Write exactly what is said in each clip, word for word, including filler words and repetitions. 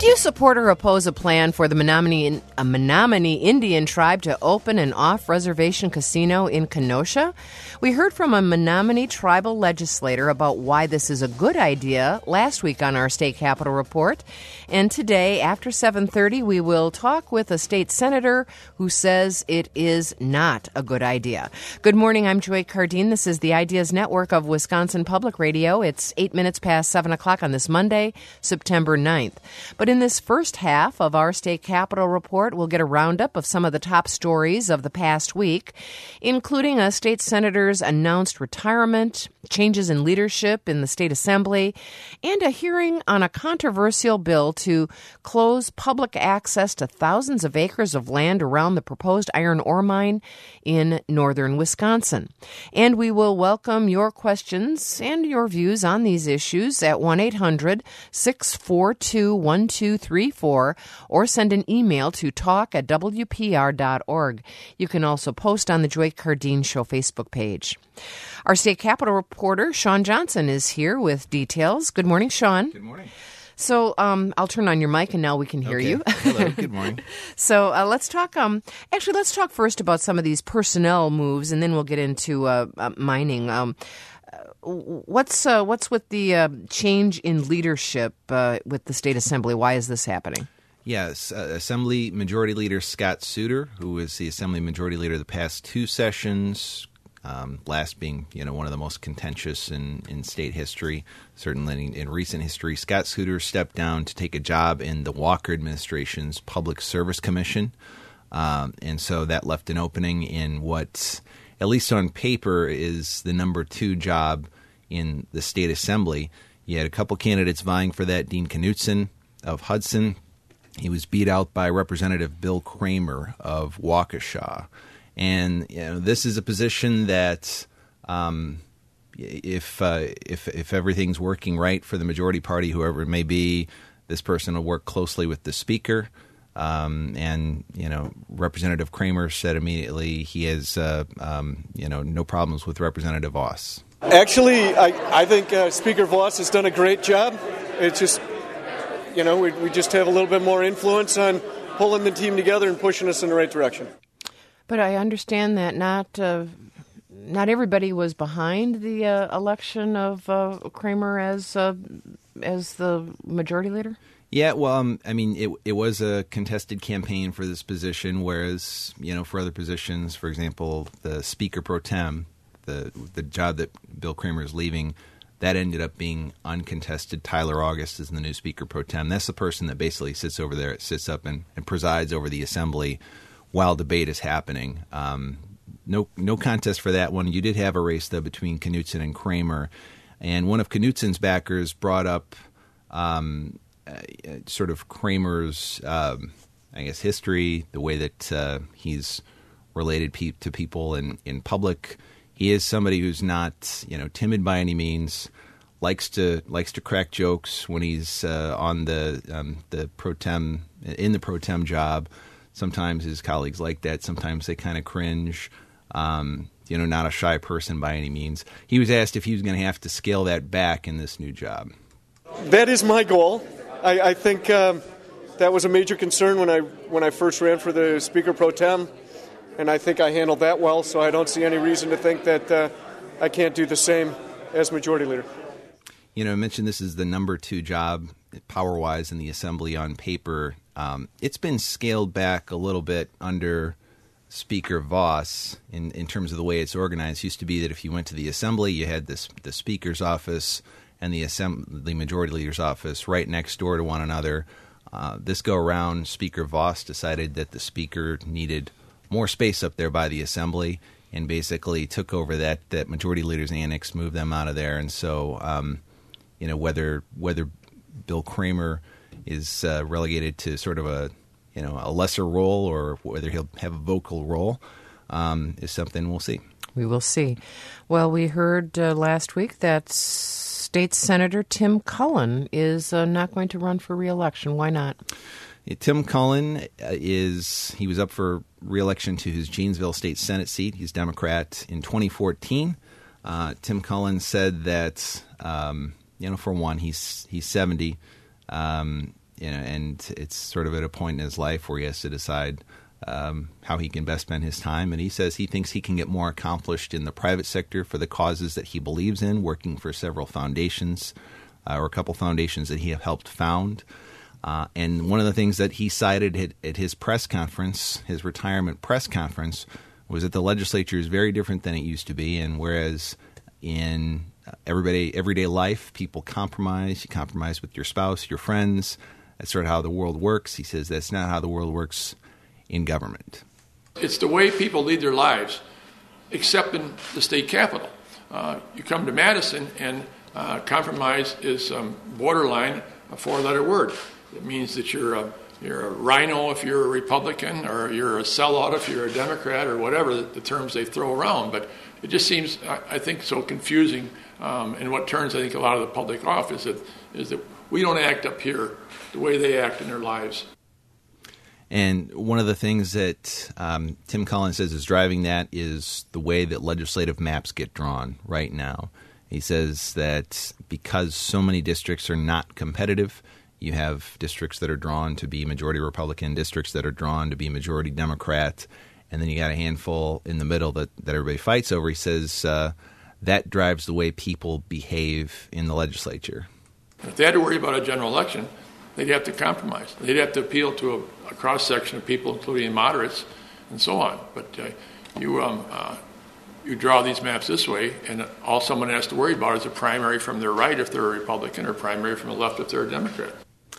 you support or oppose a plan for the Menominee, a Menominee Indian tribe to open an off-reservation casino in Kenosha? We heard from a Menominee tribal legislator about why this is a good idea last week on our State Capitol Report. And today, after seven thirty, we will talk with a state senator who says it is not a good idea. Good morning, I'm Joy Cardine. This is the Ideas Network of Wisconsin Public Radio. It's eight minutes past seven o'clock on this Monday, September ninth. But in this first half of our State Capitol Report, we'll get a roundup of some of the top stories of the past week, including a state senator's announced retirement, changes in leadership in the state assembly, and a hearing on a controversial bill to close public access to thousands of acres of land around the proposed iron ore mine in northern Wisconsin. And we will welcome your questions and your views on these issues at one eight hundred six four two one two three four or send an email to talk at w p r dot org. You can also post on the Joy Cardine Show Facebook page. Our State Capitol reporter, Sean Johnson, is here with details. Good morning, Sean. Good morning. So um, I'll turn on your mic, and now we can hear okay. you. Hello. Good morning. So uh, let's talk. Um, actually, let's talk first about some of these personnel moves, and then we'll get into uh, uh, mining. Um, what's uh, what's with the uh, change in leadership uh, with the state assembly? Why is this happening? Yes, uh, Assembly Majority Leader Scott Suter, who is the Assembly Majority Leader the past two sessions. Um, last being, you know, one of the most contentious in, in state history, certainly in, in recent history. Scott Suter stepped down to take a job in the Walker administration's Public Service Commission. Um, and so that left an opening in what, at least on paper, is the number two job in the state assembly. You had a couple candidates vying for that. Dean Knutson of Hudson. He was beat out by Representative Bill Kramer of Waukesha. And you know, this is a position that, um, if uh, if if everything's working right for the majority party, whoever it may be, this person will work closely with the speaker. Um, and you know, Representative Kramer said immediately he has uh, um, you know no problems with Representative Voss. Actually, I I think uh, Speaker Voss has done a great job. It's just you know we we just have a little bit more influence on pulling the team together and pushing us in the right direction. But I understand that not uh, not everybody was behind the uh, election of uh, Kramer as uh, as the majority leader. Yeah, well, um, I mean, it it was a contested campaign for this position, whereas you know for other positions, for example, the Speaker pro tem, the the job that Bill Kramer is leaving, that ended up being uncontested. Tyler August is the new Speaker pro tem. That's the person that basically sits over there, sits up and, and presides over the assembly while debate is happening. Um, no no contest for that one. You did have a race, though, between Knutson and Kramer. And one of Knutson's backers brought up um, uh, sort of Kramer's, um, I guess, history, the way that uh, he's related pe- to people in, in public. He is somebody who's not, you know, timid by any means, likes to likes to crack jokes when he's uh, on the um, the pro tem, in the pro tem job. Sometimes his colleagues like that. Sometimes they kind of cringe. Um, you know, not a shy person by any means. He was asked if he was going to have to scale that back in this new job. That is my goal. I, I think um, that was a major concern when I when I first ran for the Speaker pro tem, and I think I handled that well. So I don't see any reason to think that uh, I can't do the same as Majority Leader. You know, I mentioned this is the number two job power-wise in the assembly on paper. Um, it's been scaled back a little bit under Speaker Voss in, in terms of the way it's organized. It used to be that if you went to the assembly, you had this, the Speaker's office and the assembly Majority Leader's office right next door to one another. Uh, this go-around, Speaker Voss decided that the Speaker needed more space up there by the assembly and basically took over that, that Majority Leader's annex, moved them out of there. And so, um, you know, whether whether Bill Kramer is uh, relegated to sort of a, you know, a lesser role or whether he'll have a vocal role um, is something we'll see. We will see. Well, we heard uh, last week that State Senator Tim Cullen is uh, not going to run for re-election. Why not? Yeah, Tim Cullen is, he was up for re-election to his Janesville State Senate seat. He's Democrat in twenty fourteen. Uh, Tim Cullen said that, um, you know, for one, he's he's seventy. Um, you know, and it's sort of at a point in his life where he has to decide um, how he can best spend his time. And he says he thinks he can get more accomplished in the private sector for the causes that he believes in, working for several foundations uh, or a couple foundations that he have helped found. Uh, and one of the things that he cited at, at his press conference, his retirement press conference, was that the legislature is very different than it used to be. And whereas in everyday everyday life, people compromise, you compromise with your spouse, your friends, that's sort of how the world works. He says that's not how the world works in government. It's the way people lead their lives, except in the state capitol. Uh, you come to Madison, and uh, compromise is um, borderline a four-letter word. It means that you're a, you're a rhino if you're a Republican, or you're a sellout if you're a Democrat, or whatever the, the terms they throw around. But it just seems, I, I think, so confusing. Um, and what turns, I think, a lot of the public off is that is that we don't act up here the way they act in their lives. And one of the things that um, Tim Cullen says is driving that is the way that legislative maps get drawn right now. He says that because so many districts are not competitive, you have districts that are drawn to be majority Republican, districts that are drawn to be majority Democrat, and then you got a handful in the middle that, that everybody fights over. He says uh, that drives the way people behave in the legislature. If they had to worry about a general election, they'd have to compromise. They'd have to appeal to a, a cross-section of people, including moderates and so on. But uh, you um, uh, you draw these maps this way, and all someone has to worry about is a primary from their right if they're a Republican, or primary from the left if they're a Democrat.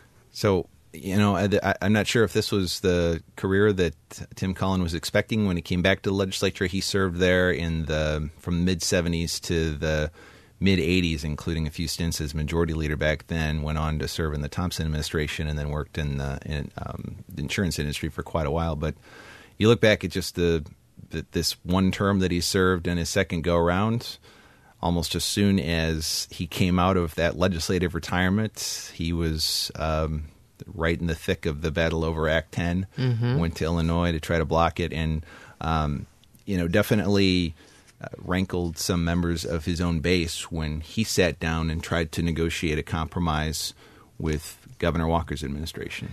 So, you know, I, I'm not sure if this was the career that Tim Cullen was expecting when he came back to the legislature. He served there in the from the mid-seventies to the mid-eighties, including a few stints as majority leader back then, went on to serve in the Thompson administration and then worked in the, in, um, the insurance industry for quite a while. But you look back at just the, the this one term that he served and his second go-around, almost as soon as he came out of that legislative retirement, he was um, right in the thick of the battle over Act ten, mm-hmm. went to Illinois to try to block it, and, um, you know, definitely uh, rankled some members of his own base when he sat down and tried to negotiate a compromise with Governor Walker's administration.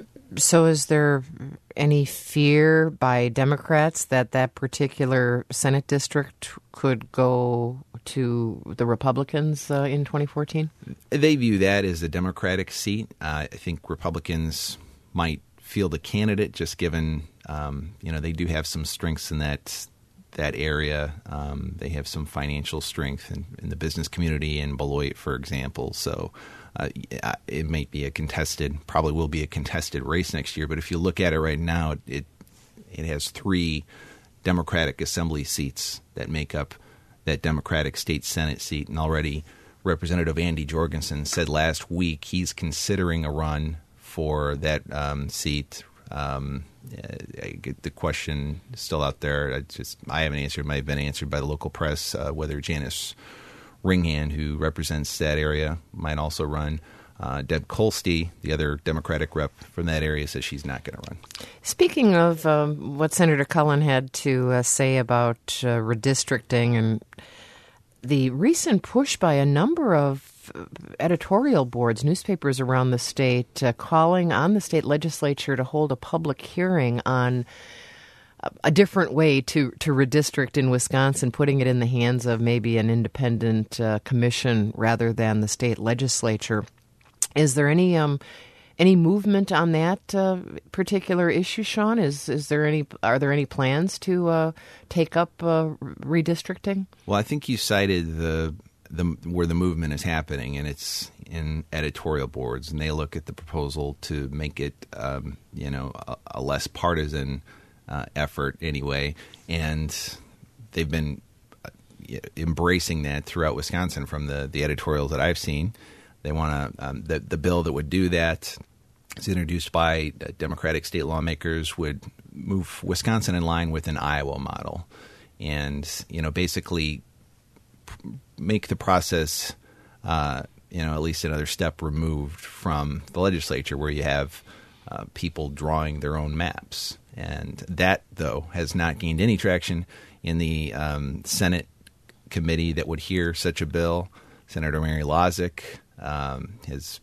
So is there any fear by Democrats that that particular Senate district could go to the Republicans uh, in twenty fourteen? They view that as a Democratic seat. Uh, I think Republicans might field a candidate just given, um, you know, they do have some strengths in that that area. Um, they have some financial strength in, in the business community in Beloit, for example. So uh, it may be a contested, probably will be a contested race next year. But if you look at it right now, it it has three Democratic Assembly seats that make up that Democratic state Senate seat. And already Representative Andy Jorgensen said last week he's considering a run for that um, seat. Um, I get the question still out there. I just I haven't answered. It might have been answered by the local press uh, whether Janice Ringhand, who represents that area, might also run. Uh, Deb Kolste, the other Democratic rep from that area, says she's not going to run. Speaking of um, what Senator Cullen had to uh, say about uh, redistricting and the recent push by a number of editorial boards, newspapers around the state, uh, calling on the state legislature to hold a public hearing on a, a different way to, to redistrict in Wisconsin, putting it in the hands of maybe an independent uh, commission rather than the state legislature. Is there any um, any movement on that uh, particular issue, Sean? Is is there any are there any plans to uh, take up uh, redistricting? Well, I think you cited the the where the movement is happening, and it's in editorial boards, and they look at the proposal to make it um, you know a, a less partisan uh, effort anyway, and they've been uh, embracing that throughout Wisconsin from the the editorials that I've seen. They want to um, the the bill that would do that is introduced by Democratic state lawmakers would move Wisconsin in line with an Iowa model, and you know basically make the process uh, you know at least another step removed from the legislature, where you have uh, people drawing their own maps, and that though has not gained any traction in the um, Senate committee that would hear such a bill. Senator Mary Lozick Um, has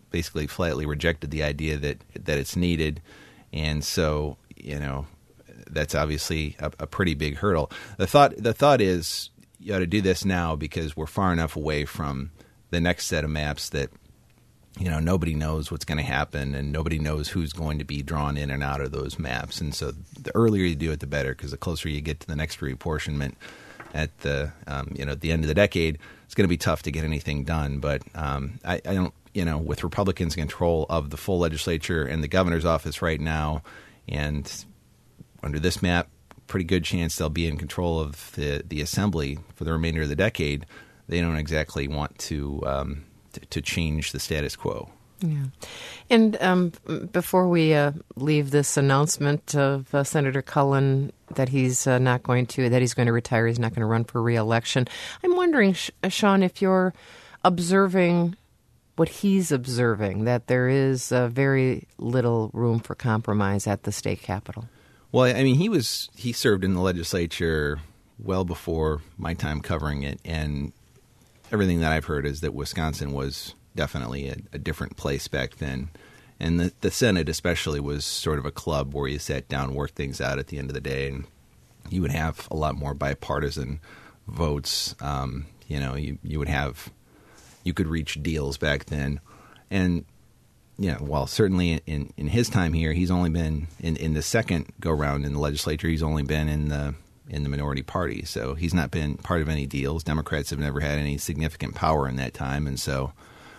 basically flatly rejected the idea that that it's needed, and so you know that's obviously a, a pretty big hurdle. The thought the thought is you ought to do this now because we're far enough away from the next set of maps that you know nobody knows what's going to happen, and nobody knows who's going to be drawn in and out of those maps. And so the earlier you do it, the better, because the closer you get to the next reapportionment at the um, you know at the end of the decade, it's going to be tough to get anything done. But um, I, I don't. You know, with Republicans in control of the full legislature and the governor's office right now, and under this map, pretty good chance they'll be in control of the, the assembly for the remainder of the decade. They don't exactly want to um, to, to change the status quo. Yeah. And um, before we uh, leave this announcement of uh, Senator Cullen that he's uh, not going to, that he's going to retire, he's not going to run for re-election, I'm wondering, Sh- Sean, if you're observing what he's observing, that there is uh, very little room for compromise at the state capitol. Well, I mean, he was he served in the legislature well before my time covering it, and everything that I've heard is that Wisconsin was definitely a, a different place back then. And the, the Senate especially was sort of a club where you sat down, worked things out at the end of the day, and you would have a lot more bipartisan votes. Um, you know, you, you would have... You could reach deals back then. And, you know, well, certainly in, in his time here, he's only been, in, in the second go-round in the legislature, he's only been in the in the minority party. So he's not been part of any deals. Democrats have never had any significant power in that time. And so,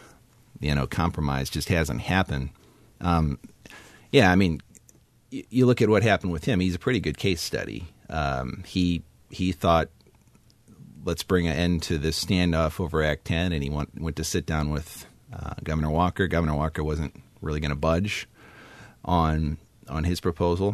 you know, compromise just hasn't happened. Um, yeah, I mean, y- you look at what happened with him. He's a pretty good case study. Um, he he thought, let's bring an end to this standoff over Act ten, and he went, went to sit down with uh, Governor Walker. Governor Walker wasn't really going to budge on on his proposal,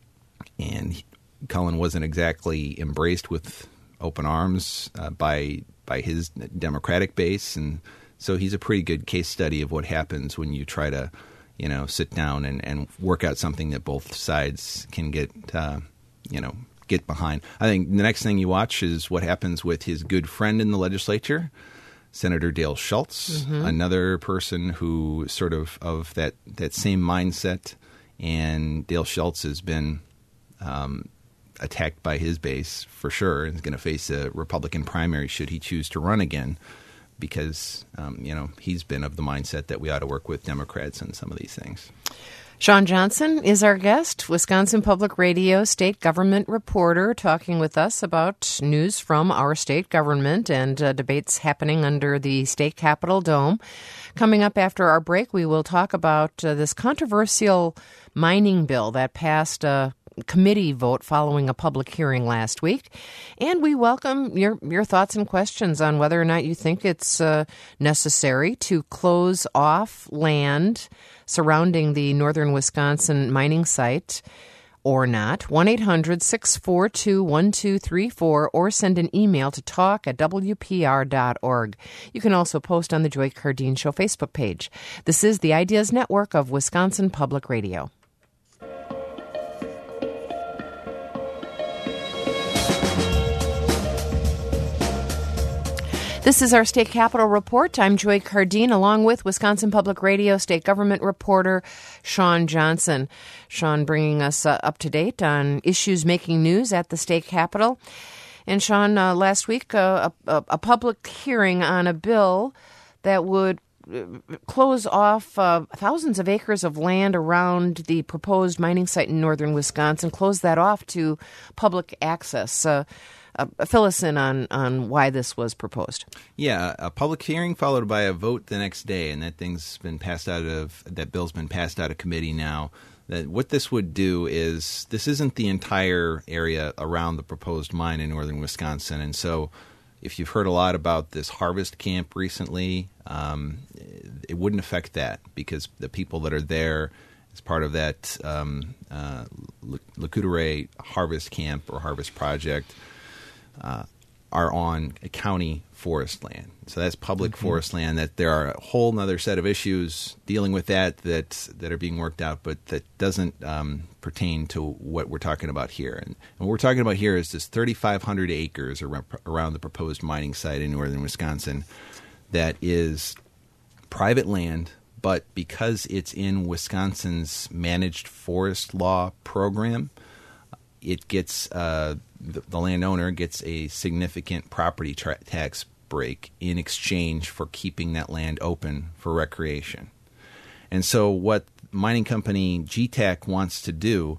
and he, Cullen wasn't exactly embraced with open arms uh, by by his Democratic base, and so he's a pretty good case study of what happens when you try to, you know, sit down and, and work out something that both sides can get, uh, you know, get behind. I think the next thing you watch is what happens with his good friend in the legislature, Senator Dale Schultz, mm-hmm. another person who sort of of that, that same mindset. And Dale Schultz has been um, attacked by his base for sure, and is going to face a Republican primary should he choose to run again, because um, you know he's been of the mindset that we ought to work with Democrats on some of these things. Sean Johnson is our guest, Wisconsin Public Radio state government reporter, talking with us about news from our state government and uh, debates happening under the state capitol dome. Coming up after our break, we will talk about uh, this controversial mining bill that passed a committee vote following a public hearing last week. And we welcome your, your thoughts and questions on whether or not you think it's uh, necessary to close off land surrounding the northern Wisconsin mining site or not. one eight hundred six four two one two three four or send an email to talk at w p r dot org. You can also post on the Joy Cardine Show Facebook page. This is the Ideas Network of Wisconsin Public Radio. This is our State Capitol Report. I'm Joy Cardine, along with Wisconsin Public Radio state government reporter Sean Johnson. Sean bringing us uh, up to date on issues making news at the state capitol. And Sean, uh, last week, uh, a, a public hearing on a bill that would close off uh, thousands of acres of land around the proposed mining site in northern Wisconsin, close that off to public access. Uh, Uh, fill us in on, on why this was proposed. Yeah, a public hearing followed by a vote the next day, and that thing's been passed out of that bill's been passed out of committee now. That what this would do is this isn't the entire area around the proposed mine in northern Wisconsin, and so if you've heard a lot about this harvest camp recently, um, it wouldn't affect that because the people that are there as part of that um, uh, Le Coudray harvest camp or harvest project. Uh, are on county forest land. So that's public mm-hmm. forest land. That there are a whole other set of issues dealing with that that that are being worked out, but that doesn't um, pertain to what we're talking about here. And, and what we're talking about here is this thirty-five hundred acres around, around the proposed mining site in northern Wisconsin that is private land, but because it's in Wisconsin's managed forest law program, it gets uh, the, the landowner gets a significant property tra- tax break in exchange for keeping that land open for recreation. And so what mining company G TAC wants to do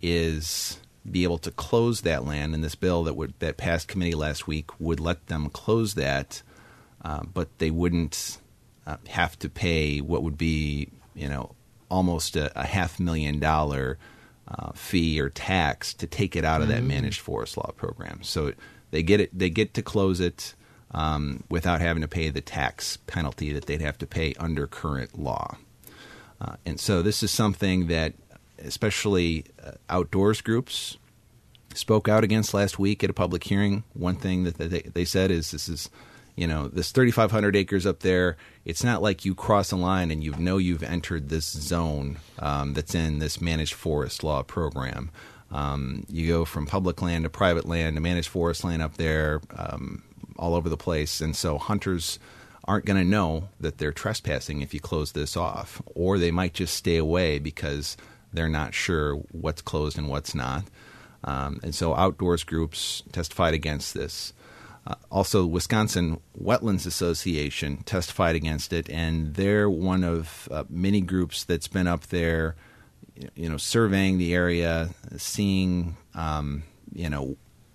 is be able to close that land, and this bill that would that passed committee last week would let them close that, uh, but they wouldn't uh, have to pay what would be, you know, almost a, a half million dollar uh, fee or tax to take it out of that managed forest law program. So they get it, they get to close it um, without having to pay the tax penalty that they'd have to pay under current law. Uh, and so this is something that especially uh, outdoors groups spoke out against last week at a public hearing. One thing that they, they said is this is, you know, this thirty-five hundred acres up there, it's not like you cross a line and you know you've entered this zone um, that's in this managed forest law program. Um, you go from public land to private land to managed forest land up there um, all over the place. And so hunters aren't going to know that they're trespassing if you close this off, or they might just stay away because they're not sure what's closed and what's not. Um, and so outdoors groups testified against this. Uh, also, Wisconsin Wetlands Association testified against it, and they're one of uh, many groups that's been up there, you know, surveying the area, seeing, um, you know,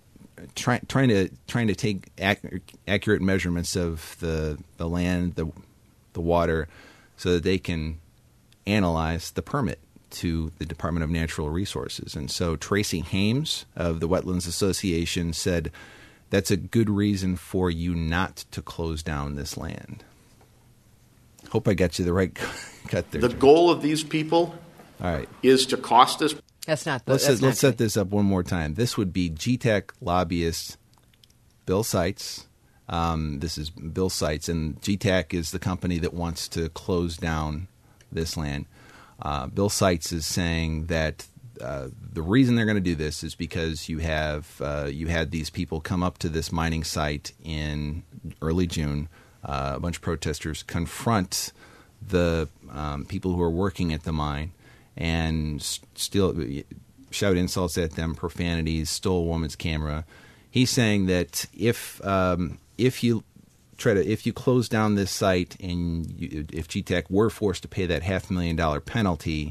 try, trying to trying to take ac- accurate measurements of the the land, the the water, so that they can analyze the permit to the Department of Natural Resources. And so Tracy Hames of the Wetlands Association said that's a good reason for you not to close down this land. Hope I got you the right cut there. The goal of these people All right. is to cost us. That's not the, Let's, that's set, let's not set this up one more time. This would be G TAC lobbyist Bill Seitz. Um, this is Bill Seitz, and G TAC is the company that wants to close down this land. Uh, Bill Seitz is saying that uh, the reason they're going to do this is because you have uh, you had these people come up to this mining site in early June. Uh, a bunch of protesters confront the um, people who are working at the mine and still shout insults at them, profanities, stole a woman's camera. He's saying that if um, if you try to if you close down this site and you, if G TAC were forced to pay that half million dollar penalty,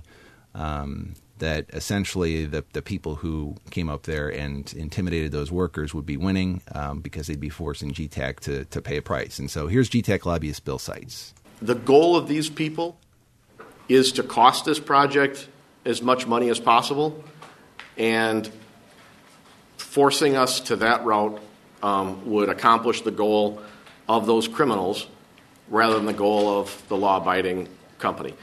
um, that essentially the the people who came up there and intimidated those workers would be winning um, because they'd be forcing G TAC to to pay a price. And so here's G TAC lobbyist Bill Seitz. The goal of these people is to cost this project as much money as possible, and forcing us to that route um, would accomplish the goal of those criminals rather than the goal of the law-abiding company.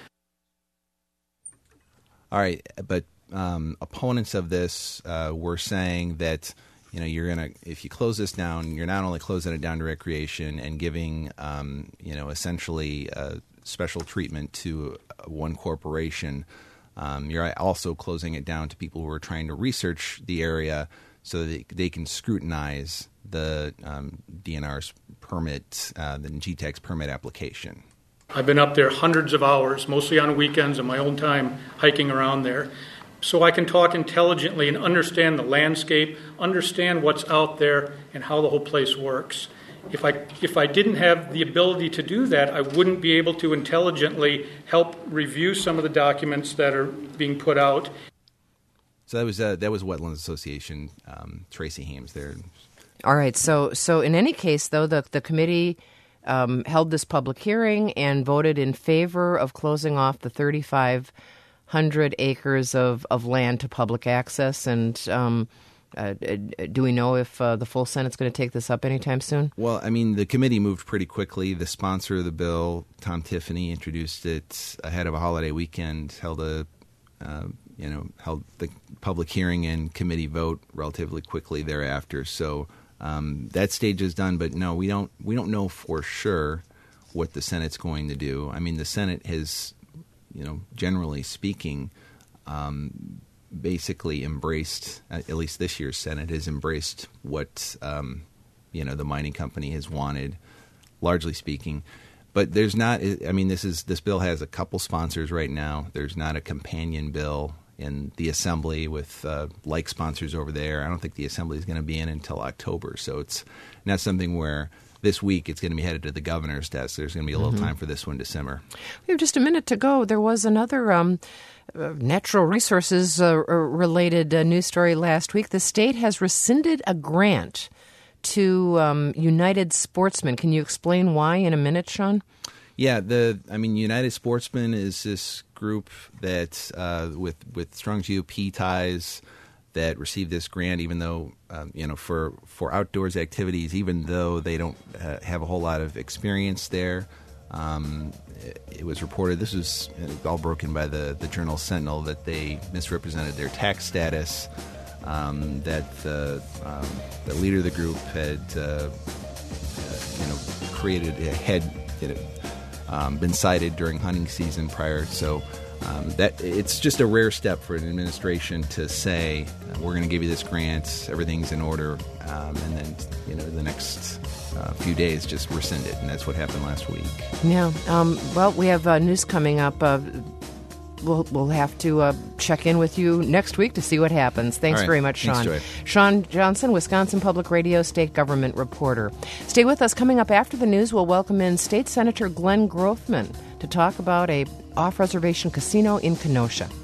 All right, but um, opponents of this uh, were saying that, you know, you're gonna if you close this down, you're not only closing it down to recreation and giving, um, you know, essentially uh, special treatment to one corporation. Um, you're also closing it down to people who are trying to research the area so that they can scrutinize the um, D N R's permit, uh, the G TAC's permit application. I've been up there hundreds of hours, mostly on weekends in my own time, hiking around there, so I can talk intelligently and understand the landscape, understand what's out there, and how the whole place works. If I if I didn't have the ability to do that, I wouldn't be able to intelligently help review some of the documents that are being put out. So that was uh, that was Wetlands Association, um, Tracy Hames there. All right. So, so in any case, though, the the committee um, held this public hearing and voted in favor of closing off the thirty-five hundred acres of, of land to public access. And um, uh, do we know if uh, the full Senate's going to take this up anytime soon? Well, I mean, the committee moved pretty quickly. The sponsor of the bill, Tom Tiffany, introduced it ahead of a holiday weekend, held a uh, you know held the public hearing and committee vote relatively quickly thereafter. So. Um, that stage is done, but no, we don't. We don't know for sure what the Senate's going to do. I mean, the Senate has, you know, generally speaking, um, basically embraced. At least this year's Senate has embraced what um, you know the mining company has wanted, largely speaking. but there's not. I mean, this is this bill has a couple sponsors right now. There's not a companion bill in the Assembly with uh, like sponsors over there. I don't think the Assembly is going to be in until October, so it's not something where this week it's going to be headed to the governor's desk. There's going to be a little mm-hmm. time for this one to simmer. We have just a minute to go. There was another um, uh, natural resources uh, related uh, news story last week. The state has rescinded a grant to um, United Sportsmen. Can you explain why in a minute, Sean? Yeah, the I mean, United Sportsmen is this group that uh, with with strong G O P ties that received this grant, even though um, you know for for outdoors activities, even though they don't uh, have a whole lot of experience there. Um, it, it was reported, this was all broken by the the Journal Sentinel, that they misrepresented their tax status. Um, that the um, the leader of the group had uh, uh, you know created had you know, um, been cited during hunting season prior. So um, that it's just a rare step for an administration to say we're going to give you this grant, everything's in order, um, and then you know the next uh, few days just rescind it, and that's what happened last week. Yeah. Um, well, we have uh, news coming up. Uh, We'll we'll have to uh, check in with you next week to see what happens. Thanks right. very much, Sean. Thanks, Sean Johnson, Wisconsin Public Radio State Government Reporter. Stay with us. Coming up after the news, we'll welcome in State Senator Glenn Grothman to talk about a off-reservation casino in Kenosha.